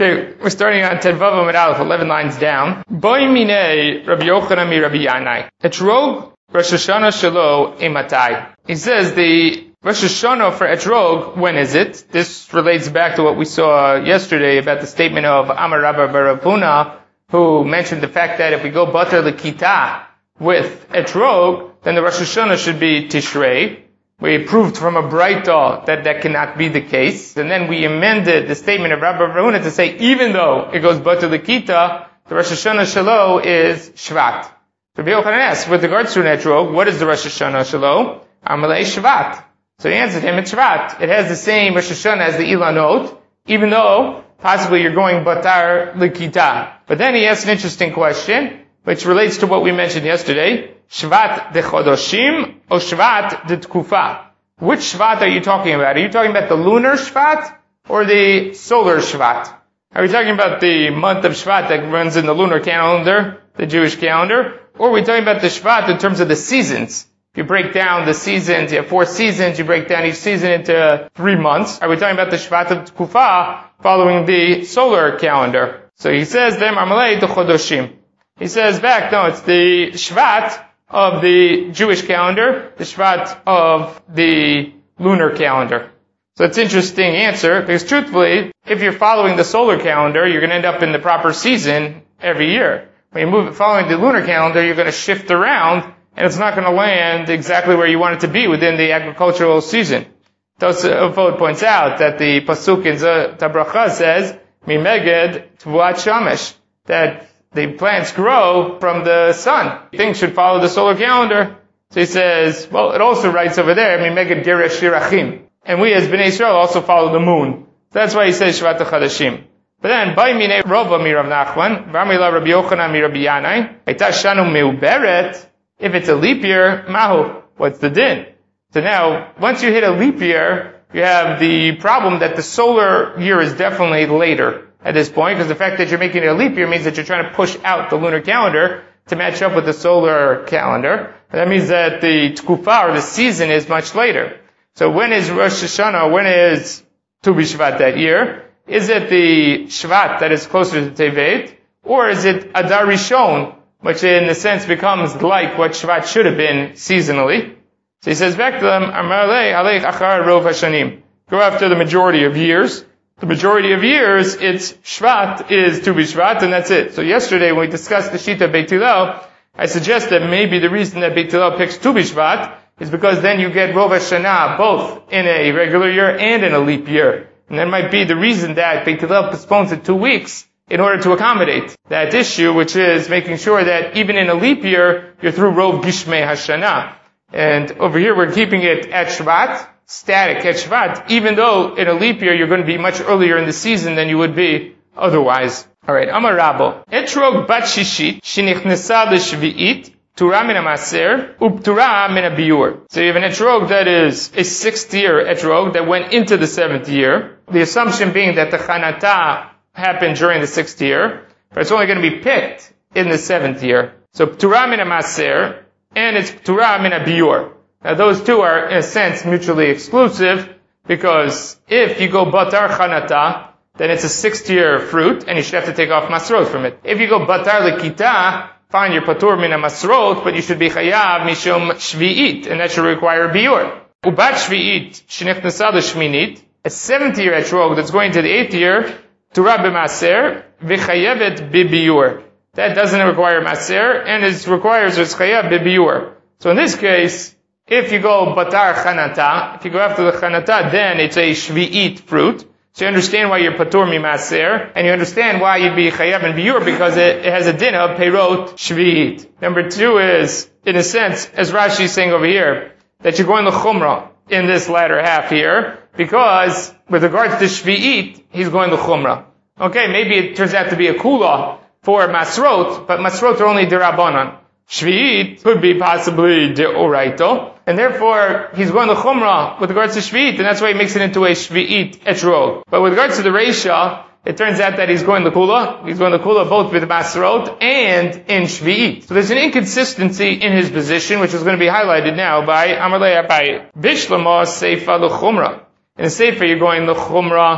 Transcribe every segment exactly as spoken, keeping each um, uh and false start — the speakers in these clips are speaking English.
Okay, we're starting on Tedvav Amid Aleph, eleven lines down. Boi minei Rabbi Yochanan mi Rabbi Yanai. Etrog Rosh Hashanah shelo ematai. He says the Rosh Hashanah for Etrog, when is it? This relates back to what we saw yesterday about the statement of Amar Rabba bar Rav Huna, who mentioned the fact that if we go Batar L'Kita with Etrog, then the Rosh Hashanah should be Tishrei. We proved from a Braita that that cannot be the case. And then we amended the statement of Rabbi bar Huna to say, even though it goes Batar L'Kita, the Rosh Hashanah Shelo is Shvat. Rabbi Yochanan asks, with regards to an Etrog, what is the Rosh Hashanah Shelo? Amalei Shvat. So he answered him, it's Shvat. It has the same Rosh Hashanah as the Ilanot, even though possibly you're going Batar L'Kita. But then he asks an interesting question, which relates to what we mentioned yesterday. Shvat de Chodoshim or Shvat de Tkufa? Which Shvat are you talking about? Are you talking about the lunar Shvat or the solar Shvat? Are we talking about the month of Shvat that runs in the lunar calendar, the Jewish calendar? Or are we talking about the Shvat in terms of the seasons? If you break down the seasons, you have four seasons, you break down each season into three months. Are we talking about the Shvat of Tkufa following the solar calendar? So he says, them Amalei de Chodoshim. He says back, no, it's the Shvat of the Jewish calendar, the Shvat of the lunar calendar. So it's an interesting answer, because truthfully, if you're following the solar calendar, you're going to end up in the proper season every year. When you move it following the lunar calendar, you're going to shift around, and it's not going to land exactly where you want it to be within the agricultural season. Tosafot points out that the Pasuk in Tabracha says, Mimeged Tvuat Shamesh, that the plants grow from the sun. Things should follow the solar calendar. So he says, well, it also writes over there, Mimeged Geresh Shirachim. And we as Bnei Israel also follow the moon. That's why he says Shvat HaChadashim. But then, Bai Minei Rova mi Rav Nachman, V'amila Rabbi Yochanan mi Rabbi Yanai, Aita Shanu Meuberet, if it's a leap year, Mahu, what's the din? So now, once you hit a leap year, you have the problem that the solar year is definitely later at this point, because the fact that you're making it a leap year means that you're trying to push out the lunar calendar to match up with the solar calendar. And that means that the Tkufa, or the season, is much later. So when is Rosh Hashanah? When is Tu B'Shvat that year? Is it the Shvat that is closer to Tevet? Or is it Adar Rishon, which in a sense becomes like what Shvat should have been seasonally? So he says back to them, Amarle Alech Achar Rov Hashanim. Go after the majority of years. The majority of years, it's Shvat is Tu B'Shvat, and that's it. So yesterday when we discussed the Shita Beit Hillel, I suggest that maybe the reason that Beit Hillel picks Tu B'Shvat is because then you get Rov Hashanah both in a regular year and in a leap year. And that might be the reason that Beit Hillel postpones it two weeks in order to accommodate that issue, which is making sure that even in a leap year, you're through Rov Gishmei Hashanah. And over here we're keeping it at Shvat, static at Shvat, even though in a leap year you're going to be much earlier in the season than you would be otherwise. Alright, Amar Rabbo. Etrog bat shishit, shenichnesa l'shvi'it, Turah min ha'maser, upturah min ha'biur. So you have an etrog that is a sixth year etrog that went into the seventh year. The assumption being that the chanata happened during the sixth year, but it's only going to be picked in the seventh year. So pturah min ha'maser, and it's pturah min ha'biur. Now those two are in a sense mutually exclusive, because if you go batar chanata, then it's a sixth year fruit, and you should have to take off masrot from it. If you go batar l'kita, fine, you're patur min masrot, but you should be chayav mishum shvi'it, and that should require biur. Ubat shvi'it, shenichnesa l'shminit, a seventh year etrog that's going to the eighth year, turah b'maser, v'chayevet b'biur. That doesn't require maser, and it requires it's chayav b'biur. So in this case, if you go batar chanata, if you go after the chanata, then it's a shvi'it fruit. So you understand why you're patur mimaser, and you understand why you'd be chayav and biur, because it, it has a din of peirot shvi'it. Number two is, in a sense, as Rashi is saying over here, that you're going to chumrah in this latter half here, because with regards to shvi'it, he's going to chumrah. Okay, maybe it turns out to be a kula for masrot, but masrot are only derabanan. Shvi'it could be possibly deoraito, and therefore he's going to chumrah with regards to shvi'it, and that's why he makes it into a shvi'it etrog. But with regards to the reisha, it turns out that he's going to kula. He's going to kula both with masrot and in shvi'it. So there's an inconsistency in his position, which is going to be highlighted now by Amalei by Bishlama Seifa l'chumrah. In the Seifa, you're going the chumrah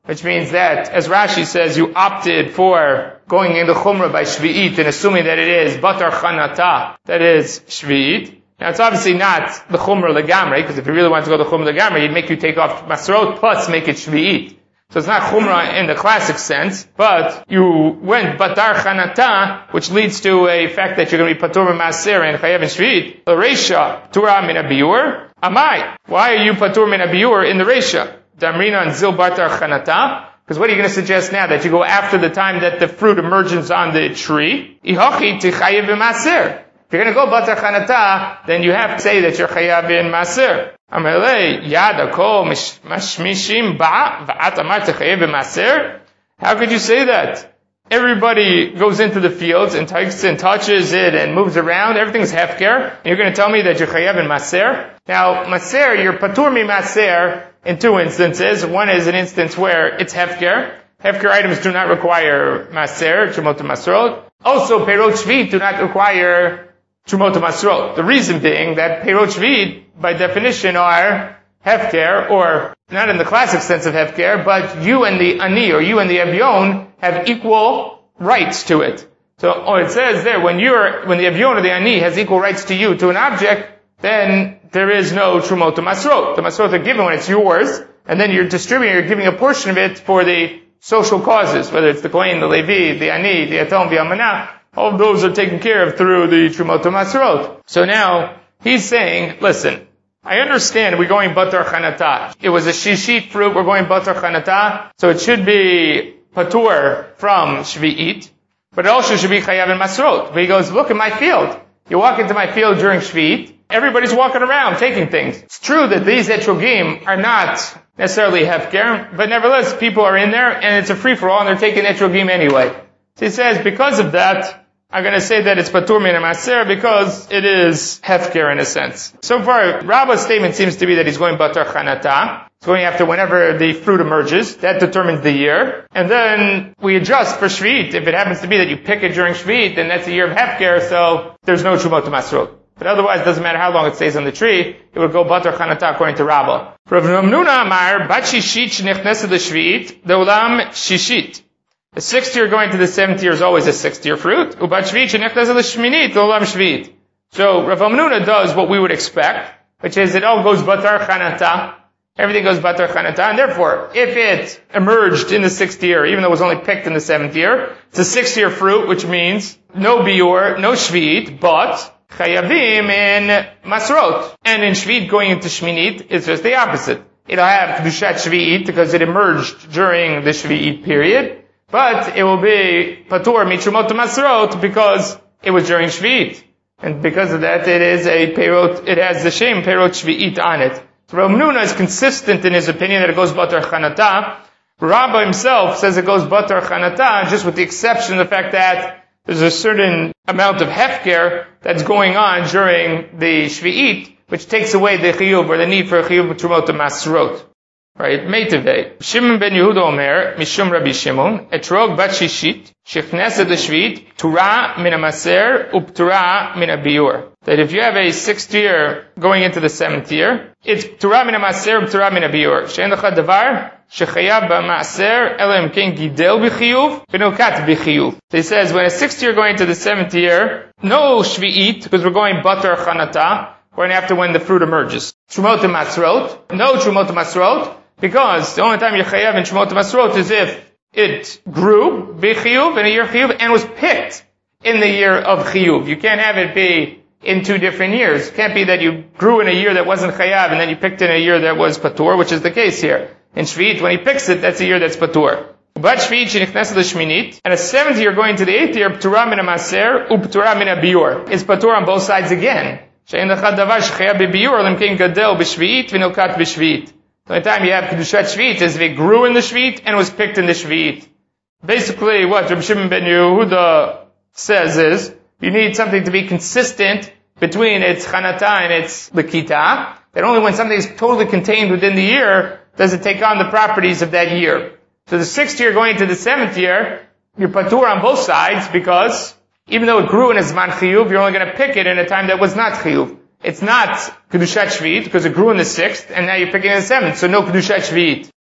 which means that, as Rashi says, you opted for going into Chumrah by Shvi'it and assuming that it is Batar Chanata, that is Shvi'it. Now it's obviously not the Chumrah Legamre, because if you really want to go to Chumrah Legamre, you'd make you take off Masrot plus make it Shvi'it. So it's not Chumrah in the classic sense, but you went Batar Chanata, which leads to a fact that you're going to be Patur Maser and Chayav and Shvi'it. The Reisha, Turah min Abiyur, Amai. Why are you Patur min Abiyur in the Reisha? Damrina and Zil Batar Chanata. Because what are you going to suggest now? That you go after the time that the fruit emerges on the tree? Ihochi Tichayev Maser. If you're going to go Batar Chanata, then you have to say that you're Chayav in Maser. Amalei Yada Kol Mashmishim Ba Va'at Amar Tichayev Maser. How could you say that? Everybody goes into the fields and takes and touches it and moves around. Everything's hefker. And you're going to tell me that you're Chayav in Maser? Now, Maser, you're Patur mi Maser in two instances. One is an instance where it's hefker. Hefker items do not require Maser, Trumot Masrot. Also, Perot Shvi'it do not require Trumot Masrot. The reason being that Perot Shvi'it, by definition, are hefker, or not in the classic sense of hefker, but you and the ani, or you and the evyon, have equal rights to it. So, oh, it says there, when you're, when the evyon or the ani has equal rights to you, to an object, then there is no Trumot Masrot. The Masrot are given when it's yours, and then you're distributing, you're giving a portion of it for the social causes, whether it's the Kohen, the Levi, the Ani, the Atom, the Almanah. All of those are taken care of through the Trumot Masrot. So now, he's saying, listen, I understand we're going Batar Chanata. It was a shishit fruit, we're going Batar Chanata, so it should be Patur from Shvi'it, but it also should be Chayav and Masrot. But he goes, look at my field. You walk into my field during Shvi'it, everybody's walking around taking things. It's true that these etrogim are not necessarily hefker, but nevertheless, people are in there, and it's a free-for-all, and they're taking etrogim anyway. So he says, because of that, I'm going to say that it's Patur min Maser because it is hefker in a sense. So far, Rabba's statement seems to be that he's going Batar Chanata. It's going after whenever the fruit emerges. That determines the year. And then we adjust for Shvi'it. If it happens to be that you pick it during Shvi'it, then that's a year of hefker, so there's no Trumot Masrot. But otherwise, it doesn't matter how long it stays on the tree, it would go Batar Chanata according to Rabba. Rav Namnuna Amar, Bat Shishit Shnichnesed Shvi'it, De'olam Shishit. The sixth year going to the seventh year is always a sixth year fruit. Ubat Shvi'it Shnichnesed Shminit, De'olam Shvi'it. So Rav Namnuna does what we would expect, which is it all goes Batar Chanata. Everything goes Batar Chanata, and therefore, if it emerged in the sixth year, even though it was only picked in the seventh year, it's a sixth year fruit, which means no Biur, no Shvi'it, but Chayavim in Masrot. And in Shvi'it going into Shminit, it's just the opposite. It'll have Kedushat Shvi'it because it emerged during the Shvi'it period, but it will be Patur Mitrumot Masrot because it was during Shvi'it. And because of that, it is a Perot, it has the same Perot Shvi'it on it. So Rav Namnuna is consistent in his opinion that it goes Batar Chanata. Rabba himself says it goes Batar Chanata, just with the exception of the fact that there's a certain amount of hefker that's going on during the Shvi'it, which takes away the chiyuv, or the need for a chiyuv Trumot Masrot. Right? Meitevei. Shimon ben Yehuda Omer, Mishum Rabbi Shimon, Etrog bat Shishit, Shechnesed Shvi'it, Turah min Maser, Upturah min Biur. That if you have a sixth year going into the seventh year, it's Turah min Maser, Upturah min Biur. She'en lecha davar, Shechayav ba'Maser, Elam ken gidel b'chiyuv, v'nokat b'chiyuv. So he says, when a sixth year going into the seventh year, no Shvi'it, because we're going Batar Chanata, going after when the fruit emerges. Trumot Masrot, no Trumot Masrot, because the only time you're chayav in Trumot Masrot is if it grew b'chiyuv in a year of chiyuv and was picked in the year of chiyuv. You can't have it be in two different years. It can't be that you grew in a year that wasn't chayav and then you picked in a year that was patur, which is the case here. In Shvi'it, when he picks it, that's a year that's patur. But Shvi'it shenichnesed l'shminit, and a seventh year going to the eighth year, p'turah min ha'maser, u'p'turah min ha'biur. It's patur on both sides again. She'en lecha davar shechayav b'biur, lim ken gadel b'shvi'it, v'nokat b'shvi'it. The only time you have Kedushat Shvi'it is if it grew in the Shvi'it and was picked in the Shvi'it. Basically, what Rabbi Shimon ben Yehuda says is, you need something to be consistent between its Chanata and its Lekita, that only when something is totally contained within the year does it take on the properties of that year. So the sixth year going into the seventh year, you're patur on both sides because even though it grew in a Zman Chiyuv, you're only going to pick it in a time that was not Chiyuv. It's not Kedushat Shvi'it because it grew in the sixth and now you're picking in the seventh, so no Kedushat Shvi'it.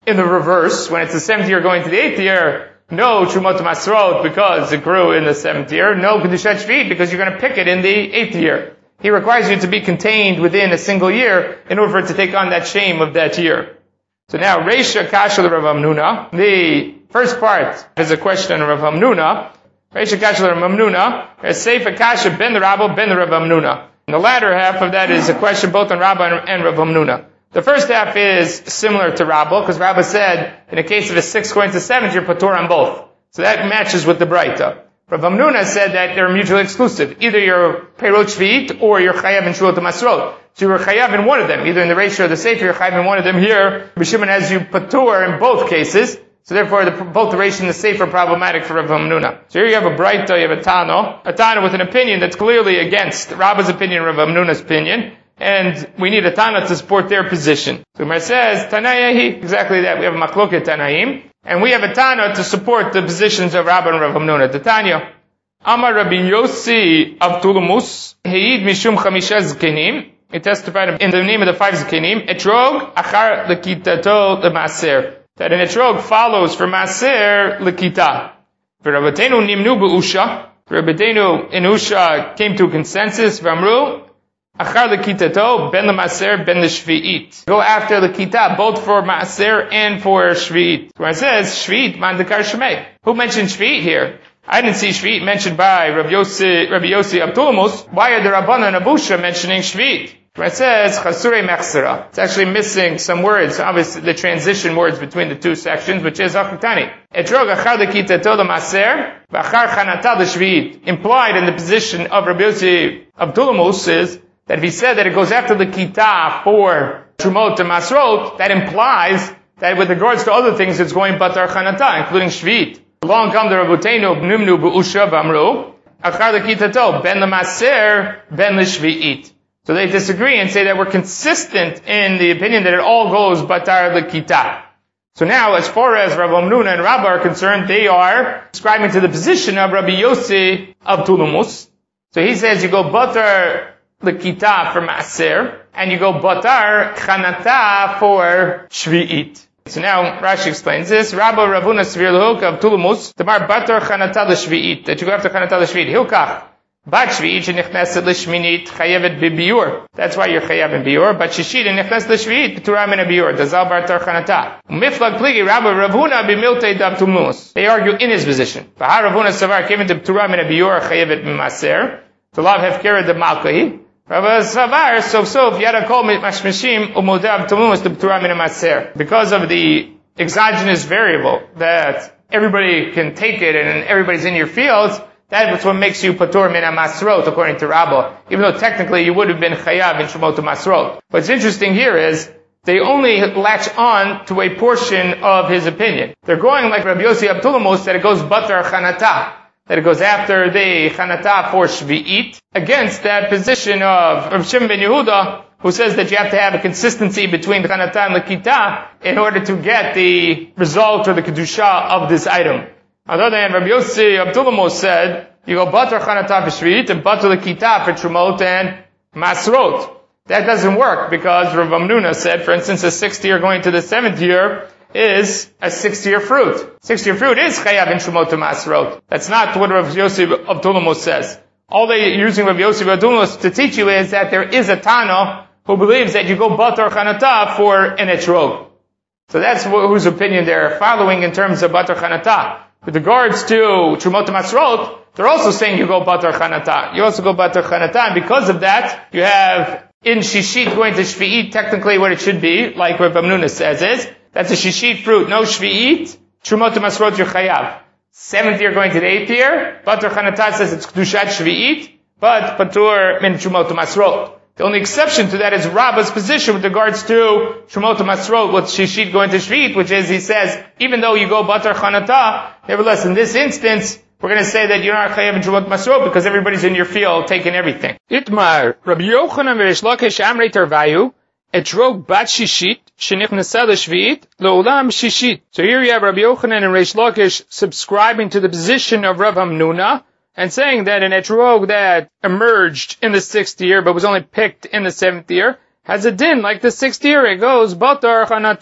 in the reverse, when it's the seventh year going to the eighth year, no Trumot Masrot because it grew in the seventh year, no Kedushat Shvi'it because you're going to pick it in the eighth year. He requires you to be contained within a single year in order for it to take on that shame of that year. So now, Reisha Kashal Rav Hamnuna, the first part is a question of Rav Hamnuna. Reisha Kashal Rav Hamnuna, Seifa Kasha ben the Rabba ben the Rav Hamnuna. And the latter half of that is a question both on Rabbah and Rav Hamnuna. The first half is similar to Rabbah, because Rabbah said, in the case of a sixth going to seventh, you're patur on both. So that matches with the Braita. Rav Hamnuna said that they're mutually exclusive. Either you're Perot Shvi'it, or you're Chayav in Shulot Masrot. So you're Chayav in one of them. Either in the ratio or the Sefer, you're Chayav in one of them. Here, B'Shimon has you patur in both cases. So therefore, the, both the ratio and the Sefer are problematic for Rav Hamnuna. So here you have a Braita, you have a Tano. A Tano with an opinion that's clearly against Rabbah's opinion and Rav Hamnuna's opinion. And we need a Tana to support their position. So Gemara says, Tanayahi, exactly that. We have a Machloket Tanaim. And we have a Tana to support the positions of Rabbah and Rav Hamnuna. The Tanya. Amar Rabbi Yossi of Tulumus, Heid Mishum Chamisha Zkenim. He testified in the name of the five Zkenim. Etrog Achar Lekitato L'Maser. That an Etrog follows for Maser Lekita. For Rabbeinu Nimnu Be'usha. Rabbeinu in Usha came to a consensus. V'amru Achar Lekitato ben L'Maser ben L'Shvi'it. Go after Lekita, both for Maser and for Shvi'it. Where it says Shvi'it Mandekar Shemei. Who mentioned Shvi'it here? I didn't see Shvi'it mentioned by Rabbi Yossi, Rabbi Yossi of Tulumus. Why are the Rabbanan and Abusha mentioning Shvi'it? Where it says Chasurei Mechsera. It's actually missing some words, obviously the transition words between the two sections, which is Achutani. Etrog Achar Lekitato L'Maser V'Achar Chanata L'Shvi'it. Implied in the position of Rabbi Yossi of Tulumus is that if he said that it goes after the Kita for Trumot and Masrot, that implies that with regards to other things, it's going Batar Chanata, including Shvi'it. Along come the Rabbeinu B'Nimnu B'Usha V'Amru, Achar Lekitato, Ben L'Maser, Ben L'Shvi'it. So they disagree and say that we're consistent in the opinion that it all goes Batar Lekita. So now, as far as Rav Hamnuna and Rabbah are concerned, they are ascribing to the position of Rabbi Yossi of Tulumus. So he says you go Batar Lekita for Maser, and you go Batar Chanata for Shvi'it. So now Rashi explains this. Rabba Ravuna Svir L'Hilka of Tulumus, Tamar Batar Chanata L'Shvi'it, that you go after Chanata L'Shvi'it. Hilkach, Bat Shvi'it Shenichneset L'Shminit, Chayevet B'Biur. That's why you're Chayev in Biur. But Shishit Shenichneset L'Shvi'it, B'Turah Min Biur. Dazal Batar Chanata. Miflag Pligi, Rabba Ravuna B'Miltei Dab Tulumus. They argue in his position. Bahar Ravuna Savar came into B'Turah Min Biur, Chayevet B'Maser. To love Hefkera de Malkahi. Rabbi Savar, so so Yadakol Mashmishim Umodav Tulumus the B'Turah Min Maser. Because of the exogenous variable that everybody can take it and everybody's in your fields, that's what makes you Patur Min Masrot according to Rabbah. Even though technically you would have been Chayav in Shemot Masrot. What's interesting here is they only latch on to a portion of his opinion. They're going like Rabbi Yossi of Tulumus that it goes Batar Chanata, that it goes after the Chanata for Shvi'it, against that position of Rav Shimon ben Yehuda, who says that you have to have a consistency between Chanata and Lekita in order to get the result or the Kedusha of this item. On the other hand, Rabbi Yossi of Tulumus said, you go Batar Chanata for Shvi'it and Batar Lekita for Trumot and Masrot. That doesn't work because Rav Hamnuna said, for instance, a sixth year going to the seventh year is a sixth-year fruit. Sixth-year fruit is chayav in Shemot Masrot. That's not what Rav Yossi of Tulumus says. All they using Rav Yossi of Tulumus to teach you is that there is a Tana who believes that you go Batar Chanata for an etrog. So that's whose opinion they're following in terms of Batar Chanata. With regards to Shemot Masrot, they're also saying you go Batar Chanata. You also go Batar Chanata, and because of that, you have in Shishit going to Shvi'it technically what it should be, like Rav Hamnuna says is, that's a shishit fruit, no shvi'it, Trumot Masrot you're chayav. Seventh year going to the eighth year, Batar Chanata says it's Kedushat Shvi'it, but Patur min Trumot Masrot. The only exception to that is Rabbah's position with regards to Trumot Masrot with shishit going to Shvi'it, which is, he says, even though you go Batar Chanata, nevertheless in this instance, we're going to say that you're not chayav in Trumot Masrot because everybody's in your field taking everything. Itmar, Rabbi Yochanan v'Reish Lakish Amrei Tarvayu, Etrog bat shishit, shenichnesah l'shvi'it, le'olam shishit. So here you have Rabbi Yochanan and Reish Lakish subscribing to the position of Rav Hamnuna, and saying that an etrog that emerged in the sixth year, but was only picked in the seventh year, has a din like the sixth year. It goes, Batar Chanata.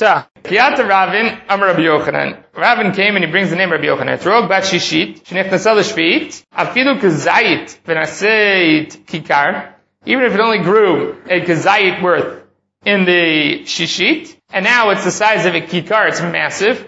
Kiyata Ravin, Amar Rabbi Yochanan. Ravin came and he brings the name Rabbi Yochanan. Etrog bat shishit, shenechnasa l'shviit, afilu kazayit v'naseit kikar. Even if it only grew a kazayit worth in the shishit, and now it's the size of a kikar, it's massive.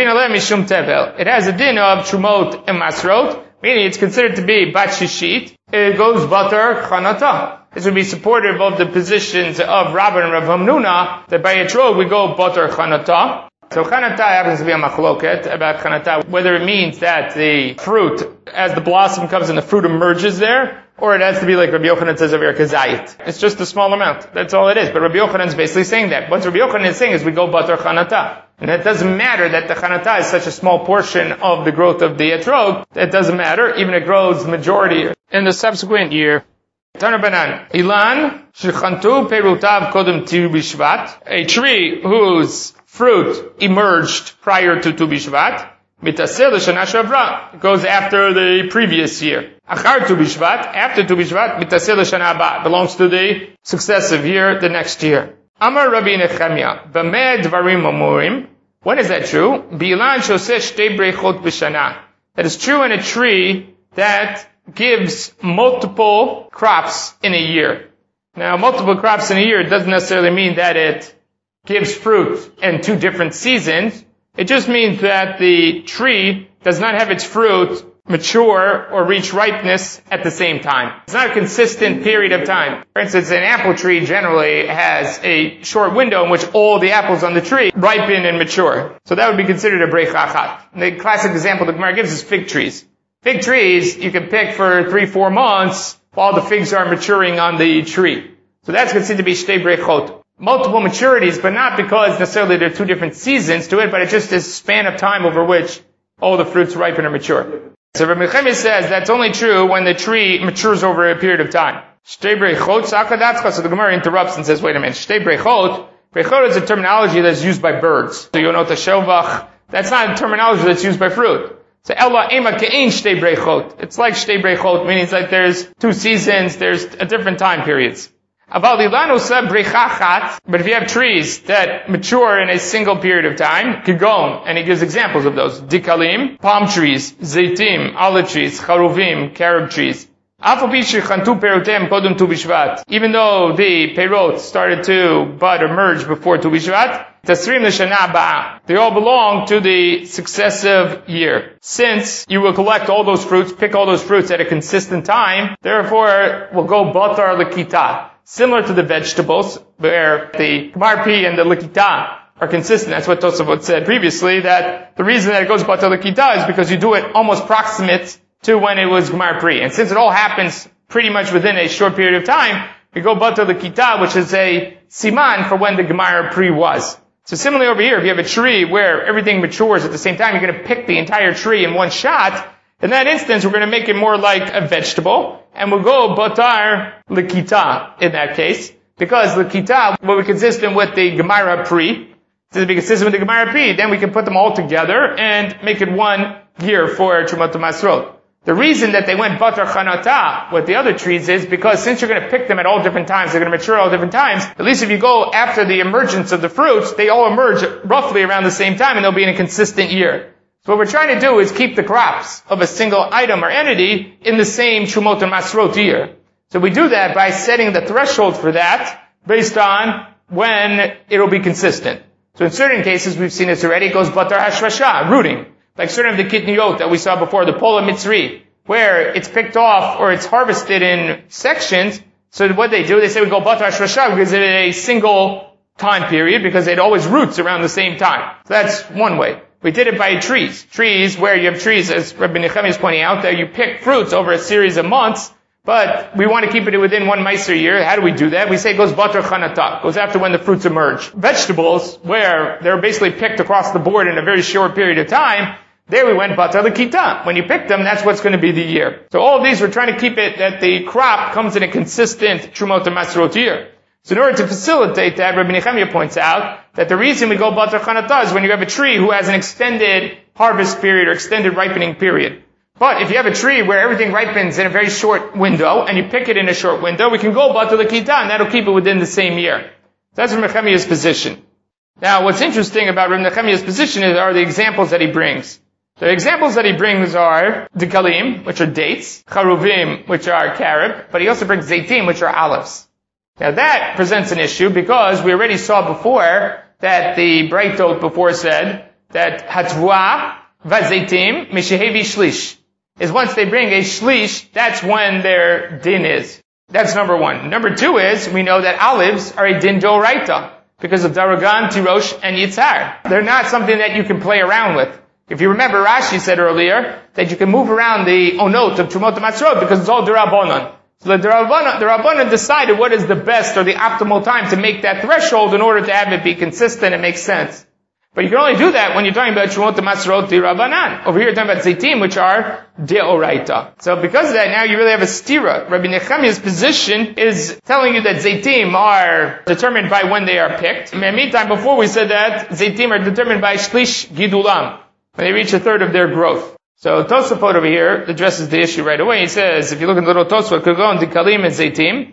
It has a din of trumot and masrot, meaning it's considered to be bat shishit. It goes batar chanata. This would be supportive of the positions of Rabban and Rav Hamnuna, that by etrog we go batar chanata. So chanata happens to be a machloket about chanata, whether it means that the fruit, as the blossom comes and the fruit emerges there, or it has to be like Rabbi Yochanan says over here, kazayit. It's just a small amount. That's all it is. But Rabbi Yochanan is basically saying that. What Rabbi Yochanan is saying is we go batar chanata. And it doesn't matter that the chanata is such a small portion of the growth of the etrog. It doesn't matter. Even it grows the majority in the subsequent year. Taner Banan. Ilan shechantu perutav kodem Tu B'Shvat. A tree whose fruit emerged prior to Tu B'Shvat. Mitaseh l'shana shavra. It goes after the previous year. Achar Tu B'Shvat. After Tu B'Shvat. Mitaseh l'shana haba. Belongs to the successive year, the next year. Amar Rabbi Nechemia. B'meh dvarim amurim. When is that true? Bilan shoseh shtei brechot b'shana. That is true in a tree that gives multiple crops in a year. Now, multiple crops in a year doesn't necessarily mean that it gives fruit in two different seasons. It just means that the tree does not have its fruit mature or reach ripeness at the same time. It's not a consistent period of time. For instance, an apple tree generally has a short window in which all the apples on the tree ripen and mature. So that would be considered a brecha achat. The classic example the Gemara gives is fig trees. Fig trees you can pick for three, four months while the figs are maturing on the tree. So that's considered to be shtei brechot. Multiple maturities, but not because necessarily there are two different seasons to it, but it's just this span of time over which all the fruits ripen or mature. So Rabbi Nechemia says that's only true when the tree matures over a period of time. Shtei brechot sakadatzcha. So the Gemara interrupts and says, wait a minute. Shtei brechot. Brechot is a terminology that's used by birds. So yonot hashelvach. That's not a terminology that's used by fruit. So ella ema ke'ein shtei brechot. It's like shtei brechot, meaning it's like there's two seasons, there's a different time periods. But if you have trees that mature in a single period of time, kigon, and he gives examples of those. Dikalim, palm trees, zaitim, olive trees, charuvim, carob trees. Even though the perot started to bud or merge before Tu B'Shvat, tasrim l'shana ba'ah. They all belong to the successive year. Since you will collect all those fruits, pick all those fruits at a consistent time, therefore we'll go batar l'kita. Similar to the vegetables, where the Gemar Pi and the Likita are consistent. That's what Tosafot said previously, that the reason that it goes Batar Likita is because you do it almost proximate to when it was Gemar Pri. And since it all happens pretty much within a short period of time, we go Batar Likita, which is a siman for when the Gemar Pri was. So similarly over here, if you have a tree where everything matures at the same time, you're going to pick the entire tree in one shot. In that instance, we're going to make it more like a vegetable, and we'll go batar l'kita in that case, because l'kita will be consistent with the Gemara Pri. To be consistent with the Gemara Pri, then we can put them all together and make it one year for Trumat Masrot. The reason that they went batar chanata with the other trees is because since you're going to pick them at all different times, they're going to mature at all different times, at least if you go after the emergence of the fruits, they all emerge roughly around the same time and they'll be in a consistent year. So what we're trying to do is keep the crops of a single item or entity in the same Shumot and Masrot year. So we do that by setting the threshold for that based on when it'll be consistent. So in certain cases, we've seen this already, it goes Batar Hashvasha, rooting. Like certain of the Kitniyot that we saw before, the Pola Mitzri, where it's picked off or it's harvested in sections. So what they do, they say we go Batar Hashvasha because it's a single time period because it always roots around the same time. So that's one way. We did it by trees. Trees where you have trees, as Rabbi Nechemia is pointing out, that you pick fruits over a series of months, but we want to keep it within one Meiser year. How do we do that? We say it goes Batar Chanata, goes after when the fruits emerge. Vegetables, where they're basically picked across the board in a very short period of time, there we went Batar L'Kita. When you pick them, that's what's going to be the year. So all of these, we're trying to keep it that the crop comes in a consistent Trumot and Masrot year. So in order to facilitate that, Rabbi Nechemia points out that the reason we go Batar Chanata is when you have a tree who has an extended harvest period or extended ripening period. But if you have a tree where everything ripens in a very short window, and you pick it in a short window, we can go Batar L'Kita, and that'll keep it within the same year. That's Rabbi Nechemia's position. Now, what's interesting about Rabbi Nechemiah's position is, are the examples that he brings. The examples that he brings are dikalim, which are dates, charuvim, which are carob, but he also brings zaitim, which are olives. Now that presents an issue because we already saw before that the Breitot before said that hatvua vazaitim mishehevi shlish is once they bring a shlish, that's when their din is. That's number one. Number two is we know that olives are a din doraita because of daragan, tirosh, and yitzhar. They're not something that you can play around with. If you remember, Rashi said earlier that you can move around the onot of Trumot HaMatzrot because it's all Derabanan. So the Derabanan, the Rabbanan decided what is the best or the optimal time to make that threshold in order to have it be consistent and make sense. But you can only do that when you're talking about Trumot HaMatzrot Derabanan. Over here you're talking about Zaitim, which are Deoraita. So because of that, now you really have a stira. Rabbi Nechemiah's position is telling you that Zaitim are determined by when they are picked. In the meantime, before we said that Zaitim are determined by Shlish Gidulam, when they reach a third of their growth. So Tosafot over here addresses the issue right away. He says, if you look at the little Tosafot, Kagon, Dikalim, and Zaitim,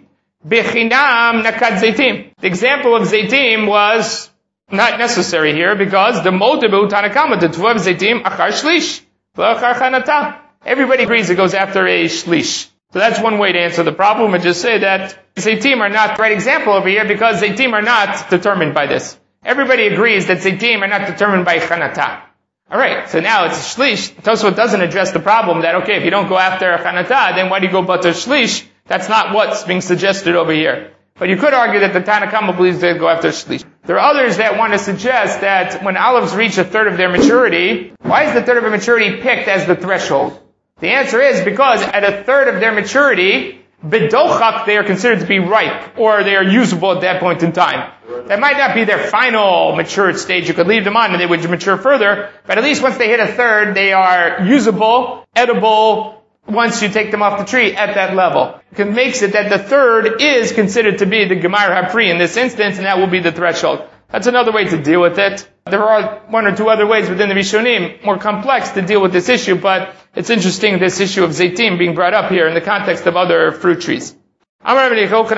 Bechinam Nakat Zaitim. The example of Zaitim was not necessary here because the Motebu Tanakama, the Tvuv Zaitim, Achar Shlish, V'achar Chanata. Everybody agrees it goes after a Shlish. So that's one way to answer the problem, and just say that Zaitim are not the right example over here because Zaitim are not determined by this. Everybody agrees that Zaitim are not determined by Chanata. Alright, so now it's a shlish. Tosfot doesn't address the problem that, okay, if you don't go after a chanata, then why do you go butter shlish? That's not what's being suggested over here. But you could argue that the Tanakama believes they go after shlish. There are others that want to suggest that when olives reach a third of their maturity, why is the third of their maturity picked as the threshold? The answer is because at a third of their maturity, B'dochak, they are considered to be ripe, or they are usable at that point in time. That might not be their final matured stage. You could leave them on and they would mature further, but at least once they hit a third, they are usable, edible, once you take them off the tree at that level. It makes it that the third is considered to be the Gemar HaPri in this instance, and that will be the threshold. That's another way to deal with it. There are one or two other ways within the Rishonim, more complex, to deal with this issue, but it's interesting this issue of Zaitim being brought up here in the context of other fruit trees. That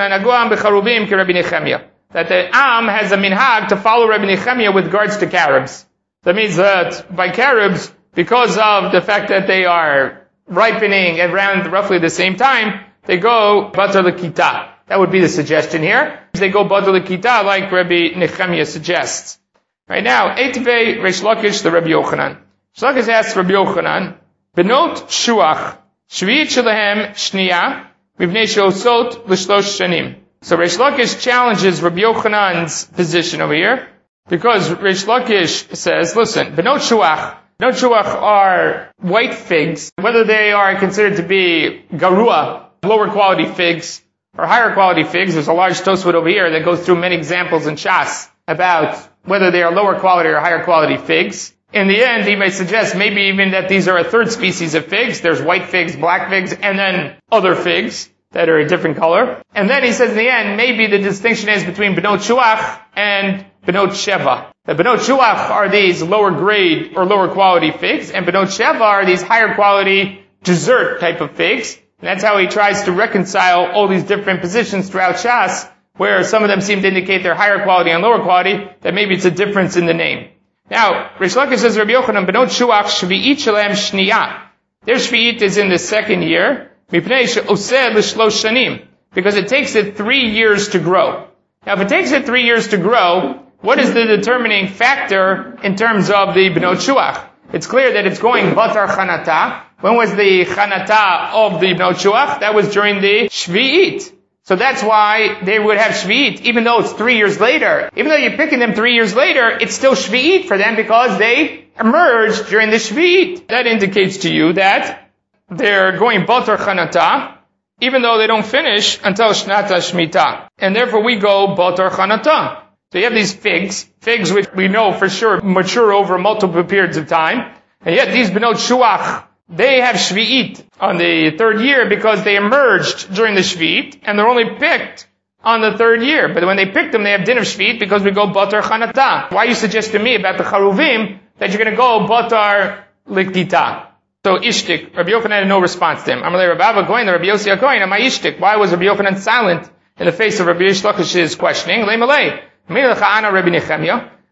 the Am has a minhag to follow Rabbi Nechemiah with regards to carobs. That means that by carobs, because of the fact that they are ripening around roughly the same time, they go batar l'kita. That would be the suggestion here. They go batar l'kita like Rabbi Nechemiah suggests. Right now, Eitvei Reish Lakish the Rabbi Yochanan. Reish Lakish asks Rabbi Yochanan, Benot shuach, shvi'it shelahem shniya, mivnei she'osot l'shlosh shanim. So Reish Lakish challenges Rabbi Yochanan's position over here, because Reish Lakish says, listen, Benot shuach, Benot shuach are white figs, whether they are considered to be garua, lower quality figs, or higher quality figs. There's a large Tosfot over here that goes through many examples in Shas about whether they are lower quality or higher quality figs. In the end, he may suggest maybe even that these are a third species of figs. There's white figs, black figs, and then other figs that are a different color. And then he says in the end, maybe the distinction is between Benot Shuach and Benot Sheva. The Benot Shuach are these lower grade or lower quality figs, and Benot Sheva are these higher quality dessert type of figs. And that's how he tries to reconcile all these different positions throughout Shas, where some of them seem to indicate they're higher quality and lower quality, that maybe it's a difference in the name. Now, Reish Lakish says, Rabbi Yochanan, Benot Shuach Shvi'it Shalem Shniya. Their Shvi'it is in the second year, Mipnei She'oseh L'shlosh Shanim, because it takes it three years to grow. Now, if it takes it three years to grow, what is the determining factor in terms of the Benot Shuach? It's clear that it's going Batar Chanata. When was the Chanata of the Benot Shuach? That was during the Shvi'it. So that's why they would have Shvi'it, even though it's three years later. Even though you're picking them three years later, it's still Shvi'it for them because they emerged during the Shvi'it. That indicates to you that they're going Batar Chanata, even though they don't finish until Shnata Shmita. And therefore we go Batar Chanata. So you have these figs, figs which we know for sure mature over multiple periods of time. And yet these Benot Shuach, they have Shvi'it on the third year because they emerged during the Shvi'it, and they're only picked on the third year. But when they pick them, they have din of Shvi'it because we go Batar Chanata. Why you suggest to me about the Charuvim that you're going to go Batar L'Ktita? So Ishtik, Rabbi Yochanan had no response to him. Amalei Rabbi Abba Kohen, Rabbi Yossi HaKohen, am I Ishtik? Why was Rabbi Yochanan silent in the face of Rabbi Yish Lakish's questioning? Lei Malei. Rabbi Nechemiah.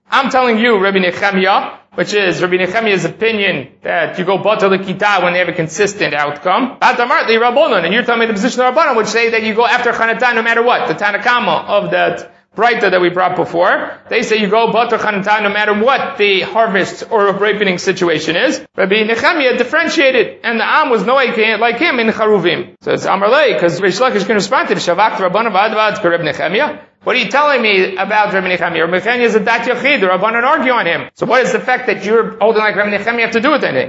I'm telling you, Rabbi Nechemia, which is Rabbi Nechemia's opinion that you go batal l'kita when they have a consistent outcome. Atamartli Rabbanon, and you're telling me the position of Rabbanon would say that you go after Chanatan no matter what. The Tanakama of that Braita that we brought before, they say you go batal Chanatan no matter what the harvest or ripening situation is. Rabbi Nechemia differentiated, and the Am was no like him in Charuvim. So it's Amarlei, because Reish Lakish can respond to the Shavak Rabbanon v'advad Rabbi Nechemia. What are you telling me about Rabbi Nechemia? Rabbi Nechemia is a dat yachid. The Rabbanan argue on him. So what is the fact that you're holding like Rabbi Nechemia have to do with anything?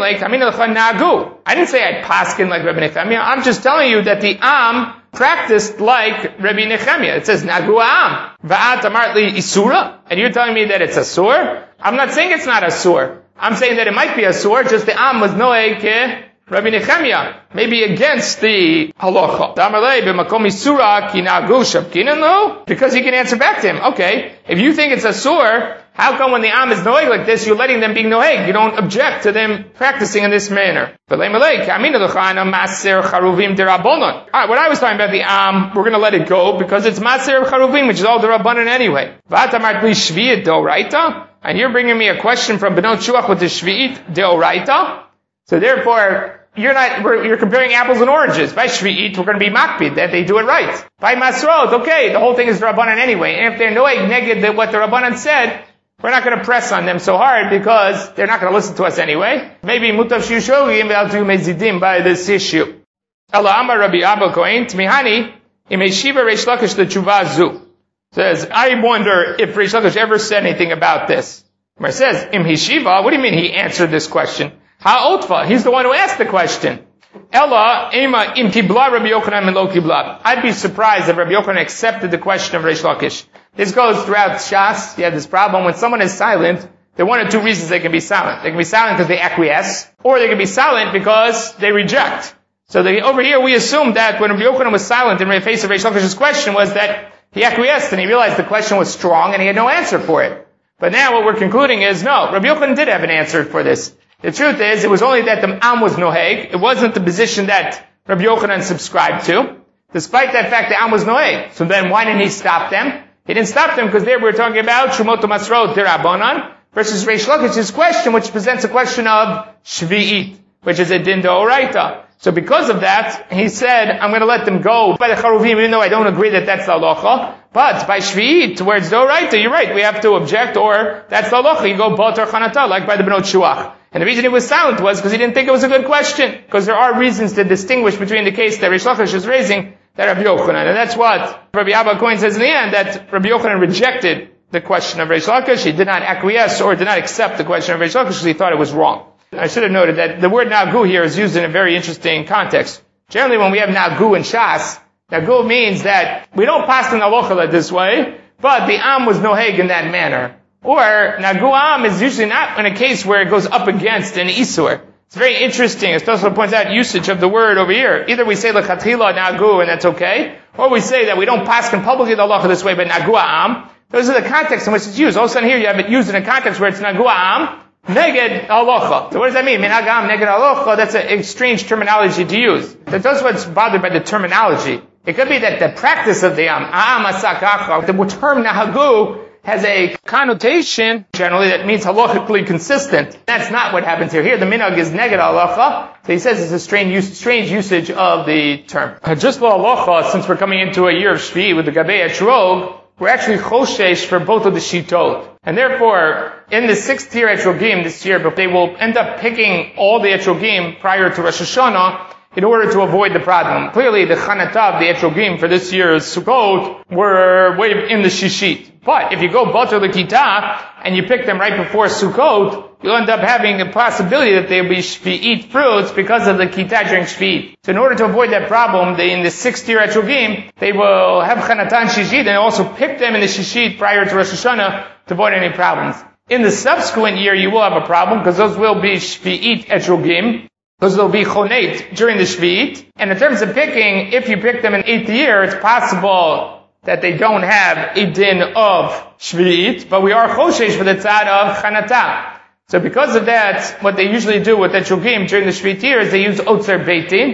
I didn't say I'd paskin like Rabbi Nechemia. I'm just telling you that the Am practiced like Rabbi Nechemia. It says nagu Am va'at amartli isura, and you're telling me that it's a sur. I'm not saying it's not a sur. I'm saying that it might be a sur. Just the Am was noeg Rabbi Nechemia, maybe against the halacha. Because he can answer back to him. Okay, if you think it's a sur, how come when the Am is noeg like this, you're letting them be noeg? You don't object to them practicing in this manner. Alright, what I was talking about the Am, we're going to let it go because it's maser charuvim, which is all the Rabbanan anyway. And you're bringing me a question from Benot Shuach with the Shvi'it Deoraita. So therefore, you're not, we're, you're comparing apples and oranges. By Shvi'it, we're going to be makpid, that they do it right. By Masrot, okay, the whole thing is the Rabbanan anyway. And if they're noeg neged what the Rabbanan said, we're not going to press on them so hard because they're not going to listen to us anyway. Maybe mutav shishogim v'altu mezidim by this issue. Ela Amar Rabbi Abba Kohen, Tmihani, im Yeshiva Reish Lakish l'tshuva zu. Says, I wonder if Reish Lakish ever said anything about this. Where it says, im Yeshiva, what do you mean he answered this question? Ha'otfa, he's the one who asked the question. Ella, ema im kibla Rabbi Yochanan and lo kibla. I'd be surprised if Rabbi Yochanan accepted the question of Reish Lakish. This goes throughout Shas. You have this problem. When someone is silent, there are one or two reasons they can be silent. They can be silent because they acquiesce, or they can be silent because they reject. So they, over here we assume that when Rabbi Yochanan was silent in the face of Reish Lakish's question was that he acquiesced and he realized the question was strong and he had no answer for it. But now what we're concluding is, no, Rabbi Yochanan did have an answer for this. The truth is, it was only that the Am was noheg. It wasn't the position that Rabbi Yochanan subscribed to. Despite that fact, the Am was noheg. So then why didn't he stop them? He didn't stop them because there we were talking about Shumot Masrot Dirabanan versus Reish Lakish's question, which presents a question of Shvi'it, which is a din d'oraita. So because of that, he said, I'm going to let them go by the Charuvim, even though I don't agree that that's the halacha. But by Shvi'it, where it's d'oraita, you're right, we have to object, or that's the halacha. You go batar chanata, like by the Benot Shuach. And the reason he was silent was because he didn't think it was a good question. Because there are reasons to distinguish between the case that Reish Lakish is raising that Rabbi Yochanan. And that's what Rabbi Abba Kohen says in the end, that Rabbi Yochanan rejected the question of Reish Lakish. He did not acquiesce or did not accept the question of Reish Lakish because he thought it was wrong. I should have noted that the word nagu here is used in a very interesting context. Generally when we have nagu in Shas, nagu means that we don't pass the halacha this way, but the Am was noheg in that manner. Or, nagu Am is usually not in a case where it goes up against an isur. It's very interesting, as Tosfos points out, usage of the word over here. Either we say lechatchila nagu and that's okay, or we say that we don't pass in publicly the halacha this way, but nagu Am. Those are the contexts in which it's used. All of a sudden here you have it used in a context where it's nagu Am, neged halacha. So what does that mean? Minhag Am, neged halacha, that's a, a strange terminology to use. That does what's bothered by the terminology. It could be that the practice of the Am, Am asakacha, the term nahagu, has a connotation, generally, that means halachically consistent. That's not what happens here. Here, the minhag is neged halacha. So he says it's a strange, use, strange usage of the term. Just la halacha, since we're coming into a year of Shvi with the Gabei Etrog, we're actually choshesh for both of the shitot. And therefore, in the sixth year Etrogim this year, but they will end up picking all the Etrogim prior to Rosh Hashanah, in order to avoid the problem. Clearly, the Chanatav, the Etrogim for this year's Sukkot, were way in the Shishit. But if you go Batar L'Kita, and you pick them right before Sukkot, you'll end up having a possibility that they'll be Shvi'it fruits because of the Kita during Shvi'it. So in order to avoid that problem, they, in the sixth year Etrogim, they will have Chanatan Shishit, and also pick them in the Shishit prior to Rosh Hashanah to avoid any problems. In the subsequent year, you will have a problem, because those will be Shvi'it Etrogim, because they'll be chonet during the Shvi'it. And in terms of picking, if you pick them in eighth year, it's possible that they don't have a din of Shvi'it, but we are choshesh for the tzad of Chanata. So because of that, what they usually do with the Etrogim during the Shvi'it year is they use Otzer Beitin.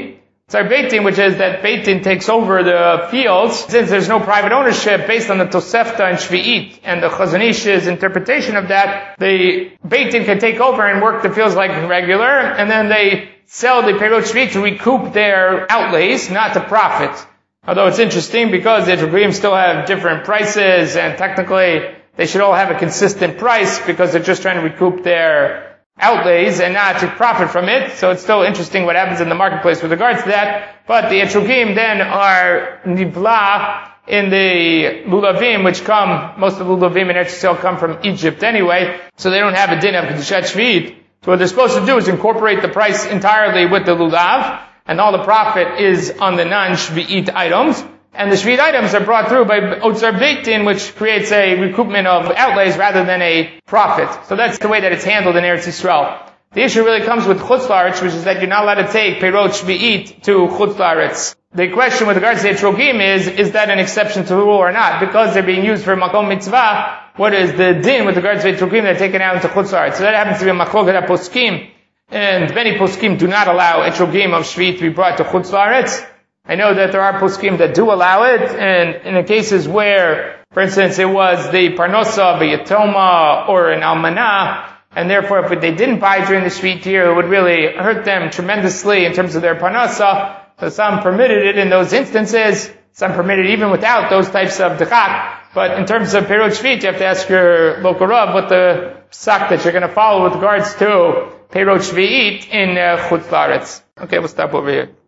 Tzar Beit Din, which is that Beit Din takes over the fields, since there's no private ownership based on the Tosefta and Shvi'it and the Chazon Ish's interpretation of that, the Beit Din can take over and work the fields like regular, and then they sell the Perot Shvi'it to recoup their outlays, not to profit. Although it's interesting because the Etrogim still have different prices, and technically they should all have a consistent price because they're just trying to recoup their outlays and not to profit from it. So it's still interesting what happens in the marketplace with regards to that. But the Etrogim then are nivla in the lulavim, which come, most of the lulavim in Eretz Yisrael come from Egypt anyway, so they don't have a din of Kedushat Shvi'it. So what they're supposed to do is incorporate the price entirely with the lulav, and all the profit is on the non-Shvi'it items. And the Shvi'it items are brought through by Otzar Beit Din, which creates a recoupment of outlays rather than a profit. So that's the way that it's handled in Eretz Yisrael. The issue really comes with Chutz La'aretz, which is that you're not allowed to take Perot Shvi'it to Chutz La'aretz. The question with regards to Etrogim is, is that an exception to the rule or not? Because they're being used for Makom Mitzvah, what is the din with regards to Etrogim that are taken out into Chutz La'aretz? So that happens to be a Machloket HaPoskim, and many Poskim do not allow Etrogim of Shvi'it to be brought to Chutz La'aretz. I know that there are poskim that do allow it, and in the cases where, for instance, it was the parnosa of a yatoma or an almanah, and therefore if they didn't buy during the Shvi'it year, it would really hurt them tremendously in terms of their parnosa. So some permitted it in those instances, some permitted even without those types of dechak. But in terms of Perot Shvi'it, you have to ask your local rav what the psak that you're going to follow with regards to Perot Shvi'it in uh, Chutz La'aretz. Okay, we'll stop over here.